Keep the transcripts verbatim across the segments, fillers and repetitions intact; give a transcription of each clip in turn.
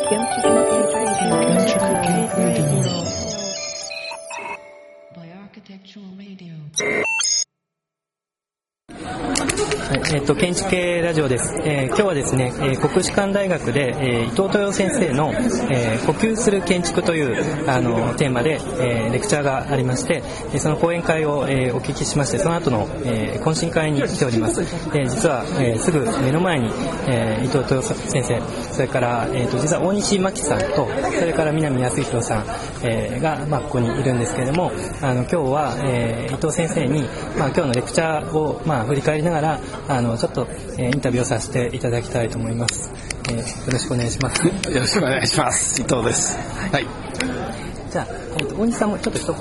えっと、建築系ラジオです。えー、今日はですね、えー、国士舘大学で、えー、伊藤豊先生の、えー、呼吸する建築というあのテーマで、えー、レクチャーがありまして、その講演会を、えー、お聞きしまして、その後の、えー、懇親会に来ております。えー、実は、えー、すぐ目の前に、えー、伊藤豊先生、それから、えー、と実は大西真紀さんと、それから南康弘さん、えー、が、まあ、ここにいるんですけれども、あの今日は、えー、伊藤先生に、まあ、今日のレクチャーを、まあ、振り返りながらあのちょっと、えー、インタビューをさせていただきたいと思います。えー、よろしくお願いします。 よろしくお願いします。伊藤です。はい。 じゃあ、えー、と大西さんもちょっと一言。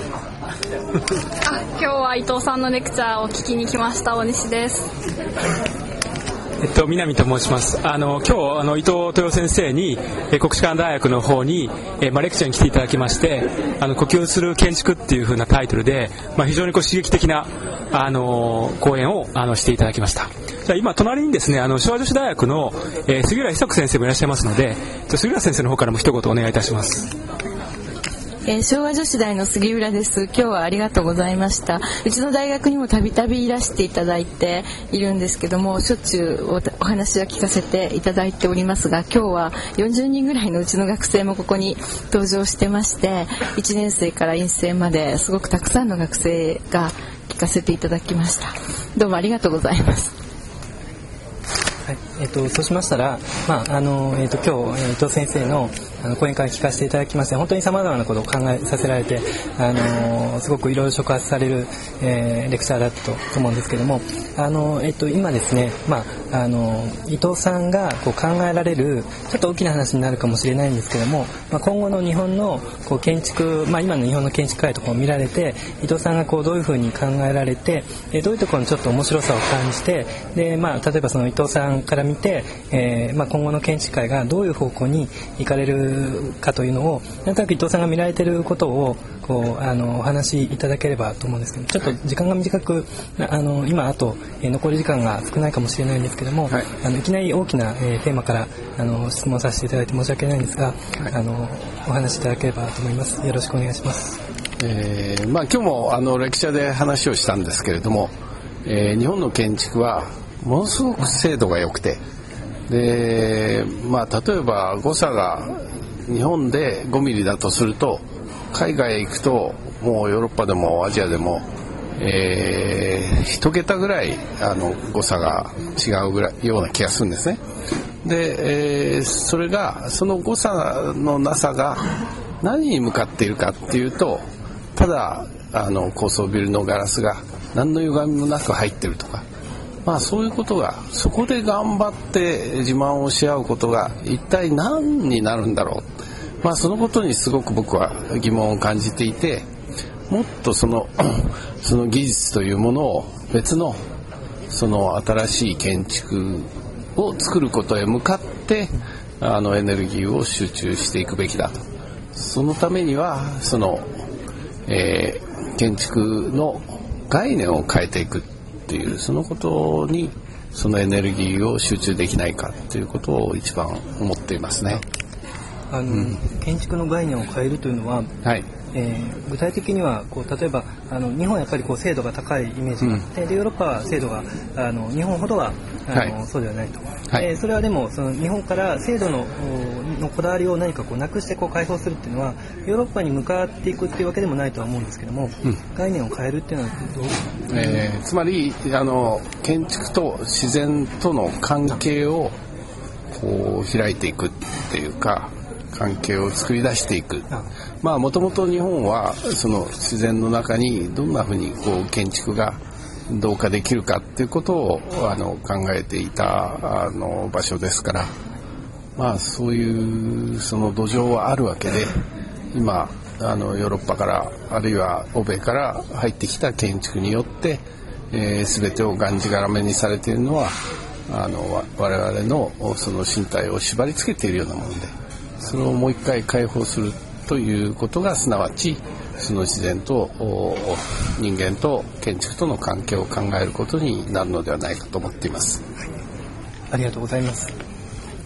あ、今日は伊藤さんのレクチャーを聞きに来ました大西です。 えっと、南と申します。あの今日あの伊藤豊先生にえ国士舘大学の方にえ、まあ、レクチャーに来ていただきまして、あの呼吸する建築っていう風なタイトルで、まあ、非常にこう刺激的なあの講演をあのしていただきました。じゃあ今隣にですね、あの昭和女子大学の、えー、杉浦久子先生もいらっしゃいますので、杉浦先生の方からも一言お願いいたします。 えー、昭和女子大の杉浦です。今日はありがとうございました。うちの大学にもたびたびいらしていただいているんですけども、しょっちゅう お, お話は聞かせていただいておりますが、今日はよんじゅうにんぐらいのうちの学生もここに登場してまして、いちねん生から院生まですごくたくさんの学生が聞かせていただきました。どうもありがとうございます。 はい、えー、とそうしましたら、まああのえー、と今日、えー、伊藤先生のあの講演会聞かせていただきまして、本当にさまざまなことを考えさせられて、あのすごくいろいろ触発される、えー、レクチャーだったと思うんですけども、あの、えー、と今ですね、まあ、あの伊藤さんがこう考えられるちょっと大きな話になるかもしれないんですけども、まあ、今後の日本のこう建築、まあ、今の日本の建築界とかを見られて、伊藤さんがこうどういうふうに考えられて、えー、どういうところにちょっと面白さを感じて、で、まあ、例えばその伊藤さんから見て、えーまあ、今後の建築界がどういう方向に行かれるかというのを、なんとなく伊藤さんが見られていることをこうあのお話しいただければと思うんですけど、ちょっと時間が短く、あの今あと、えー、残り時間が少ないかもしれないんですけども、はい、あのいきなり大きな、えー、テーマからあの質問させていただいて申し訳ないんですが、はい、あのお話しいただければと思います。よろしくお願いします。 えーまあ、今日もあのレクチャーで話をしたんですけれども、えー、日本の建築はものすごく精度が良くて、で、まあ、例えば誤差が日本でごミリだとすると、海外へ行くともうヨーロッパでもアジアでも、えー、一桁ぐらいあの誤差が違うぐらいような気がするんですね。で、えー、それがその誤差のなさが何に向かっているかっていうと、ただあの高層ビルのガラスが何の歪みもなく入ってるとか、まあ、そういうことが、そこで頑張って自慢をし合うことが一体何になるんだろう、まあ、そのことにすごく僕は疑問を感じていて、もっとそのその技術というものを別のその新しい建築を作ることへ向かってあのエネルギーを集中していくべきだと。そのためにはその、えー、建築の概念を変えていくっていう、そのことにそのエネルギーを集中できないかということを一番思っていますね。 あの、うん、建築の概念を変えるというのは、はい、えー、具体的にはこう例えばあの日本はやっぱりこう精度が高いイメージがあって、うん、でヨーロッパは精度があの日本ほどはあの、はい、そうではないと、はい、えー、それはでもその日本から精度ののこだわりを何かこうなくしてこう解放するっていうのはヨーロッパに向かっていくっていうわけでもないとは思うんですけども、うん、概念を変えるっていうのはどう、 えー、つまりあの建築と自然との関係をこう開いていくっていうか、関係を作り出していく。まあもともと日本はその自然の中にどんなふうにこう建築が同化できるかっていうことをあの考えていたあの場所ですから、まあそういうその土壌はあるわけで、今あのヨーロッパからあるいは欧米から入ってきた建築によって、えー、全てをがんじがらめにされているのはあの我々のその身体を縛り付けているようなもので、それをもう一回解放するということがすなわちその自然と人間と建築との関係を考えることになるのではないかと思っています。 はい、ありがとうございます。じゃ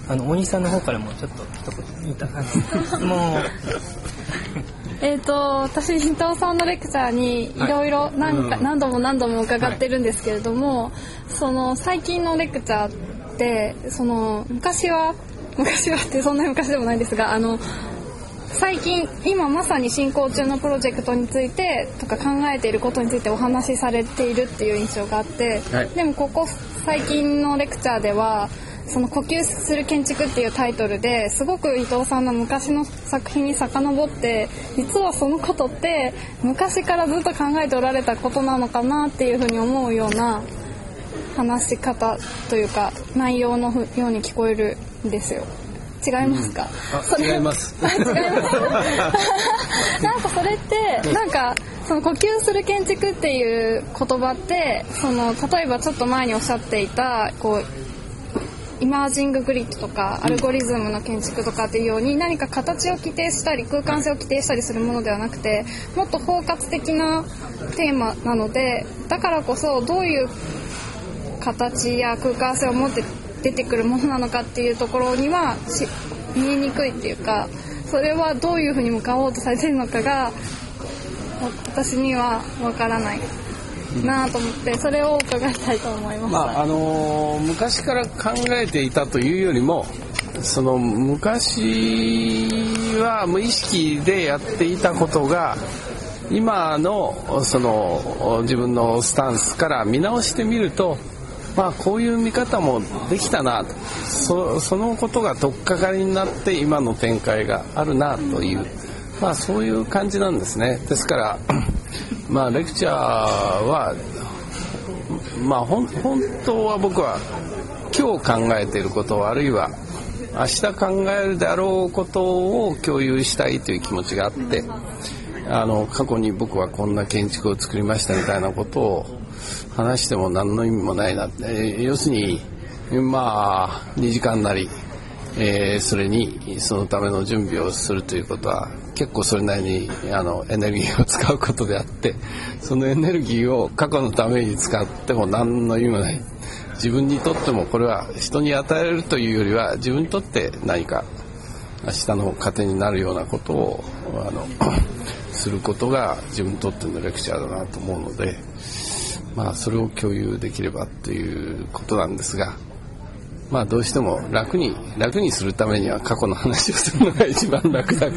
あの大西さんの方からもちょっと一言いた感じもうえーと私伊藤さんのレクチャーにいろいろ何度も何度も伺ってるんですけれども、はい、その最近のレクチャーってその昔は昔はってそんなに昔でもないですが、あの最近今まさに進行中のプロジェクトについてとか考えていることについてお話しされているっていう印象があって、はい、でもここ最近のレクチャーではその呼吸する建築っていうタイトルですごく伊藤さんの昔の作品に遡って実はそのことって昔からずっと考えておられたことなのかなっていうふうに思うような話し方というか内容のように聞こえるんですよ。違いますか？ うん、違います違いますなんかそれってなんかその呼吸する建築っていう言葉ってその例えばちょっと前におっしゃっていたこうイマージンググリッドとかアルゴリズムの建築とかっていうように何か形を規定したり空間性を規定したりするものではなくてもっと包括的なテーマなので、だからこそどういう形や空間性を持って出てくるものなのかっていうところには見えにくいっていうか、それはどういうふうに向かおうとされているのかが私にはわからないなと思って、それを伺いたいと思いました。 まああのー、昔から考えていたというよりもその昔は無意識でやっていたことが今のその自分のスタンスから見直してみると、まあ、こういう見方もできたなと、 そ, そのことが取っかかりになって今の展開があるなという、まあ、そういう感じなんですね。ですから、まあ、レクチャーは、まあ、ほん本当は僕は今日考えていることあるいは明日考えるであろうことを共有したいという気持ちがあって、あの過去に僕はこんな建築を作りましたみたいなことを話しても何の意味もないなって、要するにまあにじかんなり、えー、それにそのための準備をするということは結構それなりにあのエネルギーを使うことであって、そのエネルギーを過去のために使っても何の意味もない。自分にとってもこれは人に与えるというよりは自分にとって何か明日の糧になるようなことをあのすることが自分にとってのレクチャーだなと思うので、まあそれを共有できればということなんですが、まあどうしても楽に楽にするためには過去の話をするのが一番楽だから、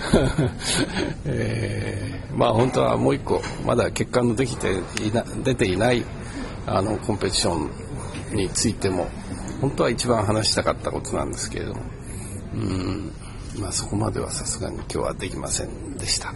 えー、まあ本当はもう一個まだ結果のできていな出ていないあのコンペティションについても本当は一番話したかったことなんですけれども、うーん、まあそこまではさすがに今日はできませんでした。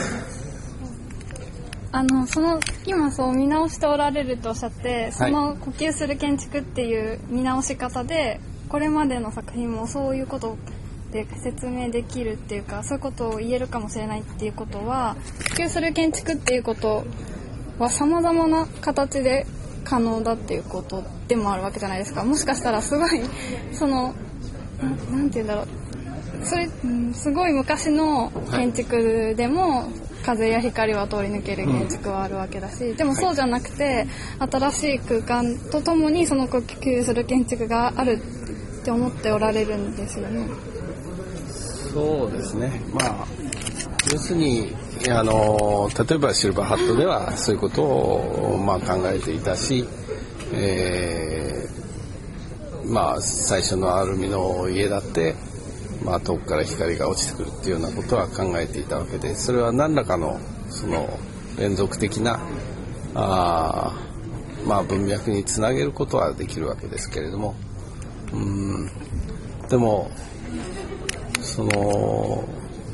あのその今そう見直しておられるとおっしゃって、その呼吸する建築っていう見直し方でこれまでの作品もそういうことで説明できるっていうか、そういうことを言えるかもしれないっていうことは、呼吸する建築っていうことは様々な形で可能だっていうことでもあるわけじゃないですか。もしかしたらすごいその な, なんて言うんだろうそれ、うん、すごい昔の建築でも、はい、風や光は通り抜ける建築はあるわけだし、うん、でもそうじゃなくて、はい、新しい空間とともにその呼吸する建築があるって思っておられるんですよね。 そうですね、まあ要するにあの例えばシルバーハットではそういうことを、まあ、考えていたし、えーまあ、最初のアルミの家だって、まあ、遠くから光が落ちてくるっていうようなことは考えていたわけで、それは何らかのその連続的なあ、まあ、文脈につなげることはできるわけですけれども、うーんでもその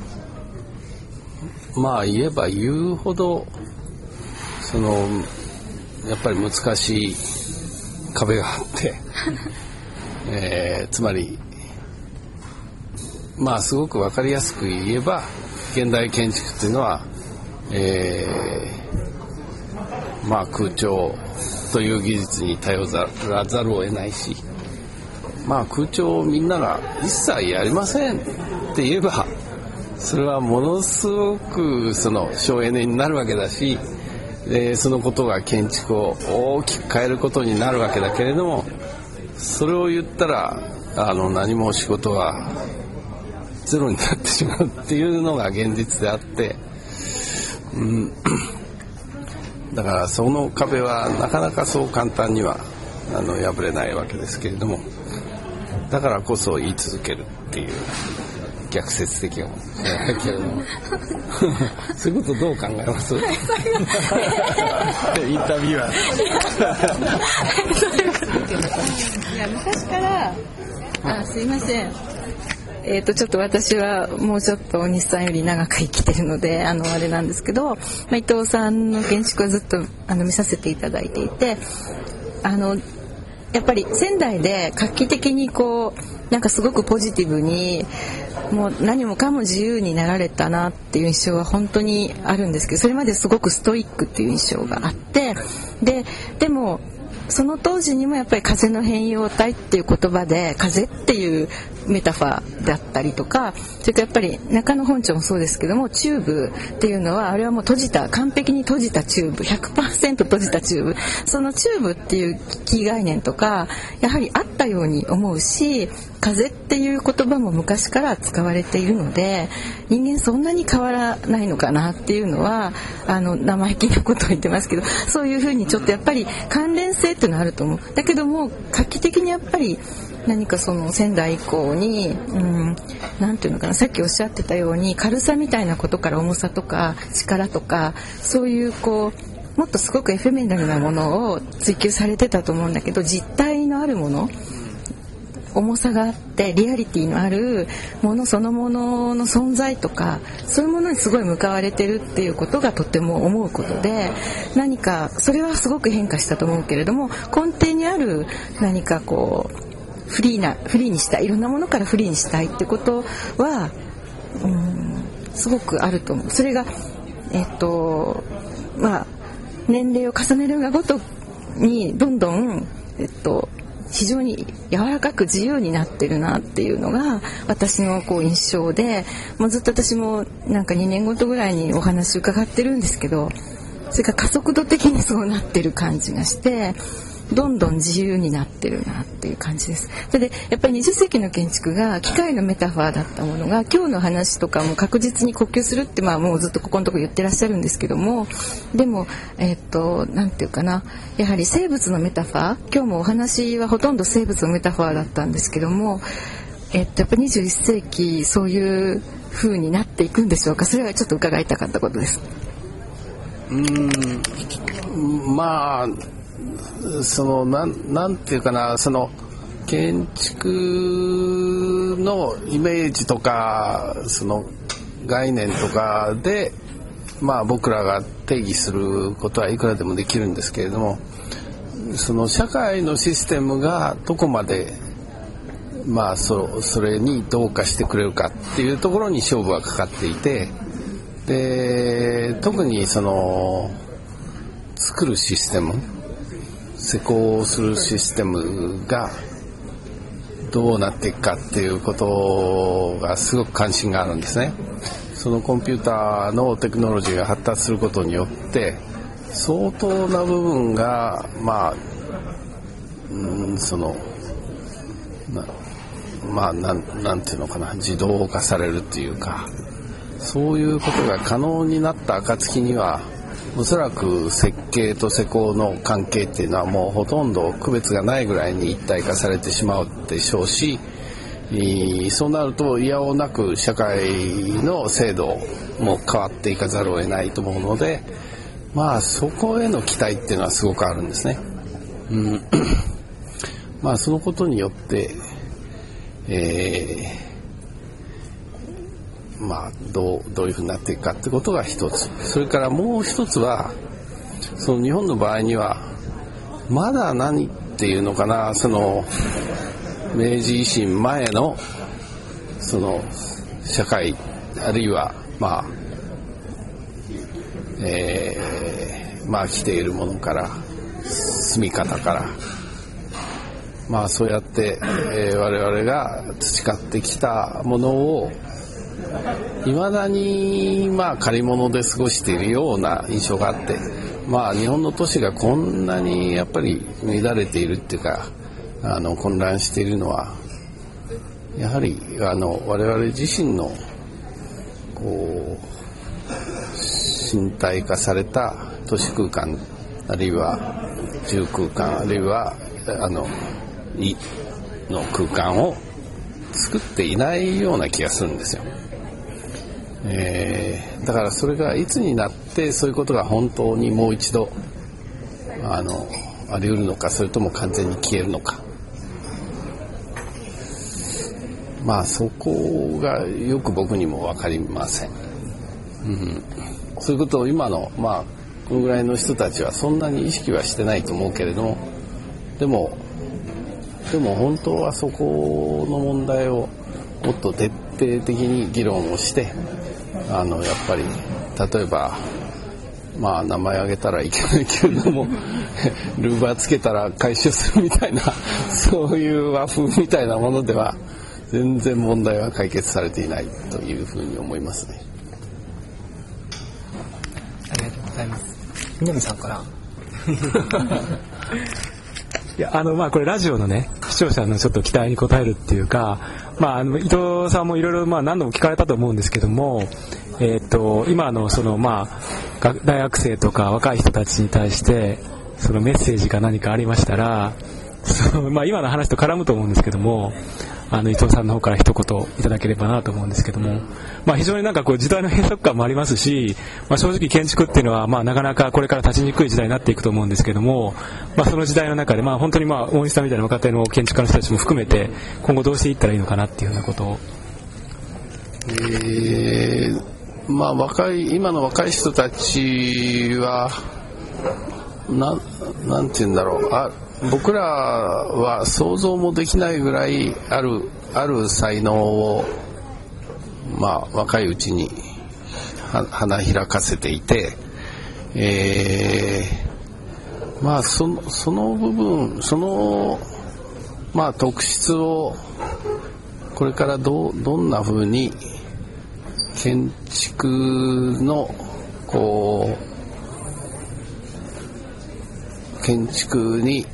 まあ言えば言うほどそのやっぱり難しい壁があって、えー、つまりまあすごく分かりやすく言えば現代建築っていうのは、えー、まあ空調という技術に頼らざるを得ないし、まあ空調をみんなが一切やりませんって言えばそれはものすごくその省エネになるわけだし、でそのことが建築を大きく変えることになるわけだけれども、それを言ったらあの何も仕事はゼロになってしまうっていうのが現実であって、うん、だからその壁はなかなかそう簡単にはあの破れないわけですけれども、だからこそ言い続けるっていう逆説的なものけれどもそういうことどう考えます？インタビュアーいや昔からあすいませんえー、とちょっと私はもうちょっと大西さんより長く生きてるのであのあれなんですけど、まあ、伊藤さんの建築はずっとあの見させていただいていて、あのやっぱり仙台で画期的にこうなんかすごくポジティブにもう何もかも自由になられたなっていう印象は本当にあるんですけど、それまですごくストイックっていう印象があって、ででもその当時にもやっぱり風の変容体っていう言葉で風っていうメタファーだったりとか、それからやっぱり中野本町もそうですけども、チューブっていうのはあれはもう閉じた完璧に閉じたチューブ ひゃくパーセント 閉じたチューブ、そのチューブっていうキー概念とかやはりあったように思うし、風っていう言葉も昔から使われているので人間そんなに変わらないのかなっていうのはあの生意気なことを言ってますけど、そういうふうにちょっとやっぱり関連性っていうのはあると思う。だけども画期的にやっぱり何かその仙台以降に、うん、なんていうのかな、さっきおっしゃってたように軽さみたいなことから重さとか力とかそういうこうもっとすごくエフェメラルなものを追求されてたと思うんだけど、実体のあるもの、重さがあってリアリティのあるものそのものの存在とかそういうものにすごい向かわれてるっていうことがとても思うことで、何かそれはすごく変化したと思うけれども、根底にある何かこうフリーなフリーにしたい、いろんなものからフリーにしたいってことは、うん、すごくあると思う。それがえっとまあ年齢を重ねるがごとにどんどんえっと非常に柔らかく自由になってるなっていうのが私のこう印象で、もうずっと私もなんかにねんごとぐらいにお話伺ってるんですけど、それから加速度的にそうなってる感じがして、どんどん自由になってるなっていう感じです。それでやっぱりにじゅっ世紀の建築が機械のメタファーだったものが今日の話とかも確実に呼吸するって、まあもうずっとここのところ言ってらっしゃるんですけども、でもえっとなんていうかな、やはり生物のメタファー、今日もお話はほとんど生物のメタファーだったんですけども、えっとやっぱりにじゅういっ世紀そういう風になっていくんでしょうか。それはちょっと伺いたかったことです。 うーん、まあそのなん、なんていうかな、その建築のイメージとかその概念とかで、まあ、僕らが定義することはいくらでもできるんですけれども、その社会のシステムがどこまで、まあ、そ, それに同化してくれるかっていうところに勝負はかかっていて、で特にその作るシステム、施工するシステムがどうなっていくかっていうことがすごく関心があるんですね。そのコンピューターのテクノロジーが発達することによって相当な部分がまあ、うん、そのなまあなん、なんていうのかな、自動化されるっていうか、そういうことが可能になった暁にはおそらく設計と施工の関係っていうのはもうほとんど区別がないぐらいに一体化されてしまうでしょうし、そうなるといやおなく社会の制度も変わっていかざるを得ないと思うので、まあそこへの期待っていうのはすごくあるんですね。うん、まあそのことによって、えーまあ、どう、どういうふうになっていくかってことが一つ。それからもう一つは、その日本の場合にはまだ何っていうのかな、その明治維新前のその社会、あるいはまあ、えー、まあ来ているものから住み方からまあそうやって、えー、我々が培ってきたものを未だにまあ借り物で過ごしているような印象があって、まあ日本の都市がこんなにやっぱり乱れているっていうか、あの混乱しているのはやはりあの我々自身のこう身体化された都市空間、あるいは住空間、あるいはあの胃の空間を作っていないような気がするんですよ。えー、だからそれがいつになってそういうことが本当にもう一度あのあり得るのか、それとも完全に消えるのか、まあそこがよく僕にも分かりません、うん、そういうことを今のまあこのぐらいの人たちはそんなに意識はしてないと思うけれども、でもでも本当はそこの問題をもっと徹底的に議論をして、あのやっぱり例えばまあ名前挙げたらいけないけれどもルーバーつけたら回収するみたいなそういう和風みたいなものでは全然問題は解決されていないというふうに思いますね。 ありがとうございます。南さんからいやあのまあこれラジオのね視聴者のちょっと期待に応えるっていうか、まあ、あの伊藤さんもいろいろまあ何度も聞かれたと思うんですけども、えー、と今のそのまあ大学生とか若い人たちに対してそのメッセージが何かありましたら、そのまあ今の話と絡むと思うんですけども、あの伊藤さんの方から一言いただければなと思うんですけども、まあ、非常になんかこう時代の閉塞感もありますし、まあ、正直建築っていうのはまあなかなかこれから立ちにくい時代になっていくと思うんですけども、まあ、その時代の中でまあ本当にまあ大西さんみたいな若手の建築家の人たちも含めて今後どうしていったらいいのかなっていうようなことを。 えーまあ、若い今の若い人たちはななんて言うんだろう、あ僕らは想像もできないぐらいあるある才能を、まあ、若いうちに花開かせていて、えー、まあそのその部分その、まあ、特質をこれからどうどんな風に建築のこう建築に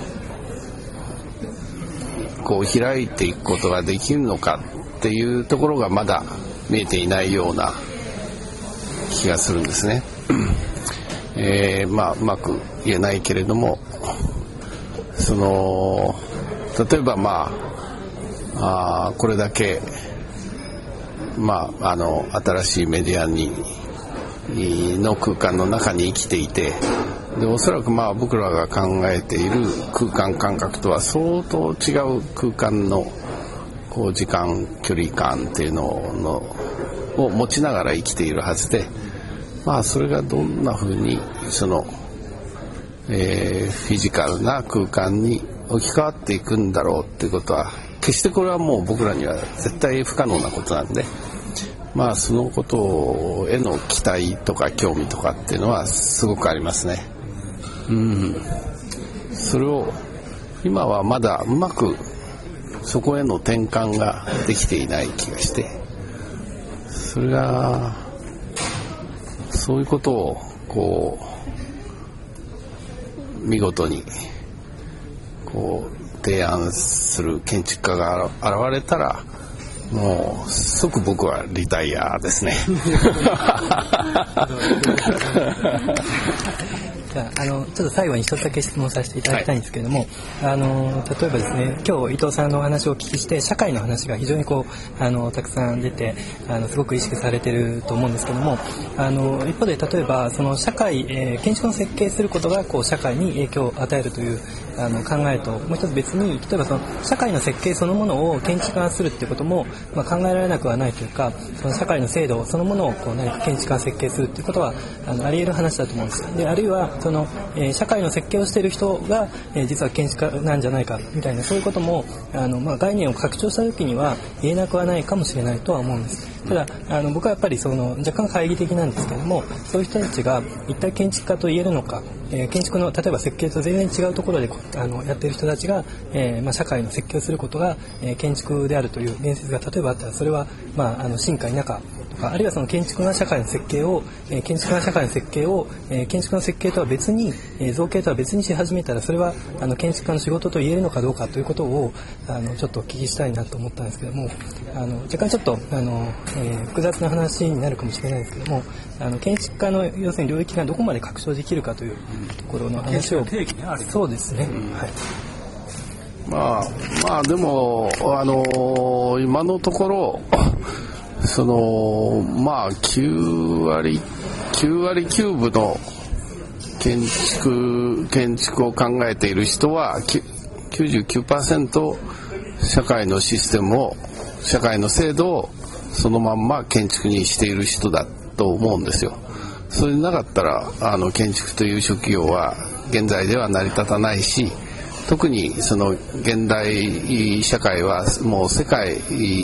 こう開いていくことができるのかっていうところがまだ見えていないような気がするんですね。えー、まあうまく言えないけれども、その例えばまあ、あこれだけまああの新しいメディアにの空間の中に生きていて、でおそらくまあ僕らが考えている空間感覚とは相当違う空間のこう時間距離感っていうののを持ちながら生きているはずで、まあそれがどんな風にその、えー、フィジカルな空間に置き換わっていくんだろうっていうことは決してこれはもう僕らには絶対不可能なことなんで、まあそのことへの期待とか興味とかっていうのはすごくありますね。うん、それを今はまだうまくそこへの転換ができていない気がして、それがそういうことをこう見事にこう提案する建築家が現れたらもう即僕はリタイアですね。 じゃあ、あのちょっと最後に一つだけ質問させていただきたいんですけれども、はい、あの例えばですね、今日伊藤さんのお話をお聞きして社会の話が非常にこうあのたくさん出てあのすごく意識されていると思うんですけども、あの一方で例えばその社会、えー、建築の設計することがこう社会に影響を与えるというあの考えと、もう一つ別に例えばその社会の設計そのものを建築化するっていうことも、まあ、考えられなくはないというか、その社会の制度そのものをこう何か建築化設計するっていうことはあのあり得る話だと思うんです。であるいはその、えー、社会の設計をしている人が、えー、実は建築家なんじゃないかみたいな、そういうこともあの、まあ、概念を拡張した時には言えなくはないかもしれないとは思うんです。ただあの僕はやっぱりその若干懐疑的なんですけども、そういう人たちが一体建築家と言えるのか、えー、建築の例えば設計と全然違うところであのやっている人たちが、えーまあ、社会の設計をすることが、えー、建築であるという言説が例えばあったら、それは、まあ、あの真か否かとか、あるいはその建築が社会の設計を、えー、建築が社会の設計を、えー、建築の設計とは別に、えー、造形とは別にし始めたら、それはあの建築家の仕事と言えるのかどうかということをあのちょっとお聞きしたいなと思ったんですけども、あの若干ちょっとあの、えー、複雑な話になるかもしれないですけども、あの建築家の要するに領域がどこまで拡張できるかというところの話を、そうですね、はい。 まあ、まあでも、あのー、今のところそのまあきゅうわりきゅうわりきゅうぶの建築建築を考えている人はきゅうじゅうきゅうパーセント社会のシステムを社会の制度をそのまんま建築にしている人だと思うんですよ。それなかったらあの建築という職業は現在では成り立たないし、特にその現代社会はもう世界、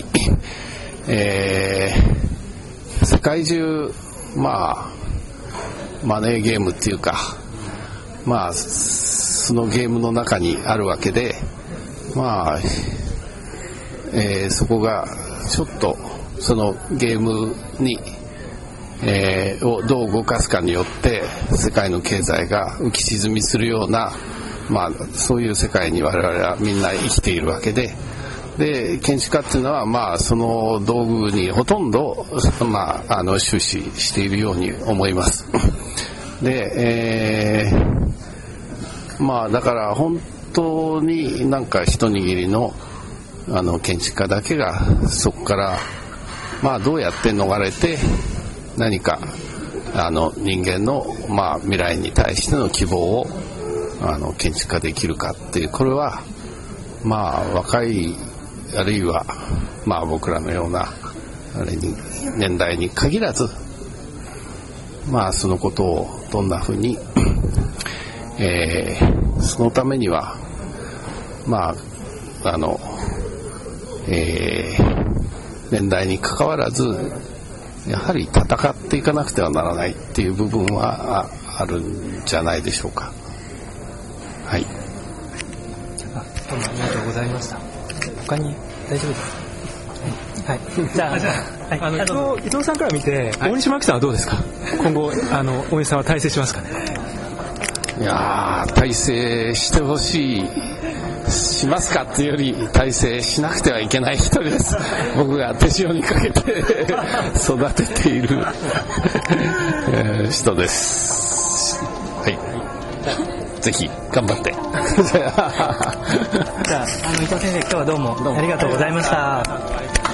えー、世界中まあマネーゲームっていうか、まあそのゲームの中にあるわけで、まあ、えー、そこがちょっとそのゲームに、えー、をどう動かすかによって世界の経済が浮き沈みするような、まあ、そういう世界に我々はみんな生きているわけで、で建築家っていうのは、まあ、その道具にほとんど、まあ、あの終始しているように思います。で、えー、まあだから本当になんか一握りのあの建築家だけがそこからまあどうやって逃れて何かあの人間のまあ未来に対しての希望をあの建築化できるかっていう、これはまあ若いあるいはまあ僕らのようなあれに年代に限らず、まあそのことをどんなふうに、えー、そのためにはまああの、えー、年代に関わらずやはり戦っていかなくてはならないっていう部分は あ, あるんじゃないでしょうか。はい。 あ、どうもありがとうございました。他に大丈夫ですか？はい、じゃあ、じゃあ、はい、 あの伊藤、伊藤さんから見て、大西真紀さんはどうですか？今後あの大西さんは大成しますかね？ いやー、大成してほしい、しますかっていうより大成しなくてはいけない一人です。僕が手塩にかけて育てている、えー、人です。はい。ぜひ頑張って。 じゃあ、あの伊藤先生、今日はどうもありがとうございました。